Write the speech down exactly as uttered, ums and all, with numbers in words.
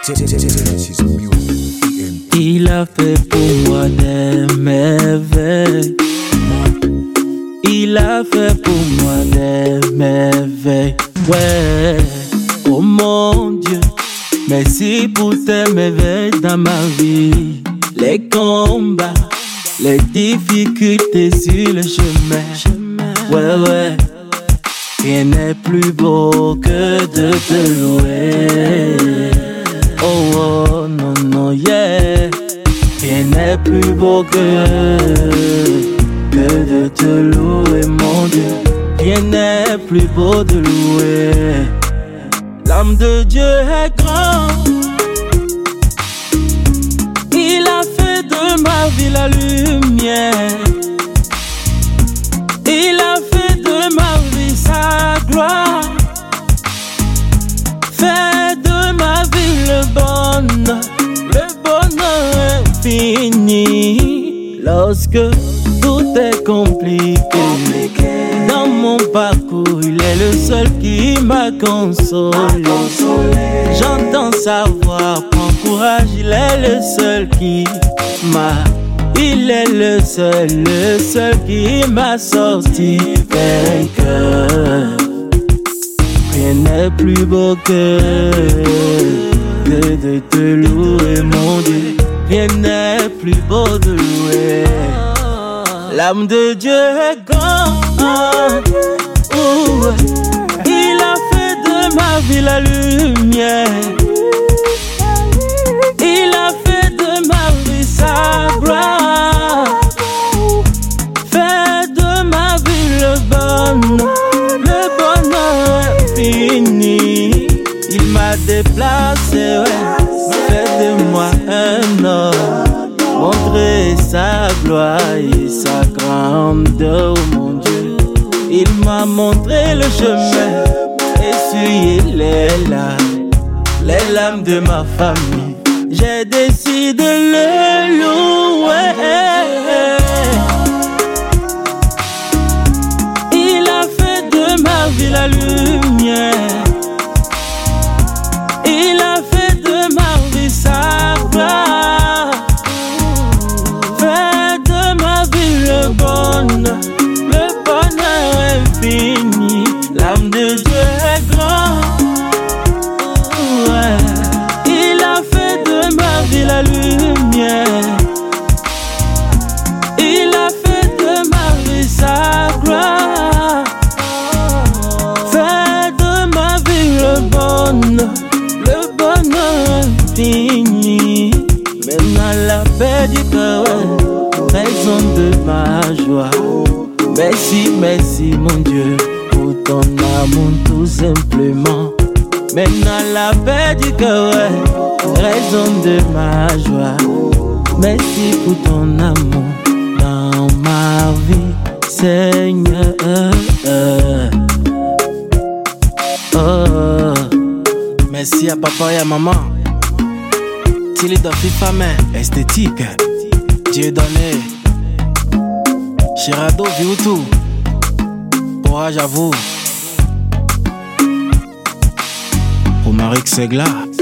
Il a fait pour moi des merveilles. Il a fait pour moi des merveilles. Ouais, oh mon Dieu, merci pour tes merveilles dans ma vie. Les combats, les difficultés sur le chemin. Ouais, ouais, rien n'est plus beau que de te louer. Oh, oh, non, non, yeah. Rien n'est plus beau que, que de te louer, mon Dieu. Rien n'est plus beau de louer. L'âme de Dieu est grande. Il a fait de ma vie la lumière. Il a fait de ma vie sa gloire. Fait de ma vie le bonheur, le bonheur infini. Lorsque tout est compliqué, compliqué. Dans mon parcours, il est le seul qui m'a consolé. J'entends sa voix, prends courage, il est le seul qui m'a. Il est le seul, le seul qui m'a sorti vainqueur. Rien n'est plus beau que de, de te louer, mon Dieu. Rien n'est plus beau de louer. L'âme de Dieu est grande. Oh, il a fait de ma vie la lumière. Il a fait de ma vie sa gloire. Fait de ma vie le bonheur, le bonheur infini. Il m'a déplacé, ouais, fait de moi un homme. Montrer sa gloire et sa grandeur, mon Dieu. Il m'a montré le chemin, essuyé les larmes, les larmes de ma famille. J'ai décidé de le louer. Il a fait de ma vie la lumière. Il a fait de ma vie sa gloire. Fait de ma vie le bonheur, le bonheur infini. L'âme de Dieu est grande. Ouais. Il a fait de ma vie la lumière. Il a fait de ma vie sa gloire. Fait de ma vie le bonheur, le bonheur infini. Maintenant la paix du cœur, raison de ma joie. Merci, merci mon Dieu pour ton amour tout simplement. Maintenant la paix du cœur, raison de ma joie. Merci pour ton amour dans ma vie, Seigneur. Oh. Merci à papa et à maman. Tilly de FIFA main, esthétique, Dieu donné. Chirado Viutu, courage à vous. Romaric Segla.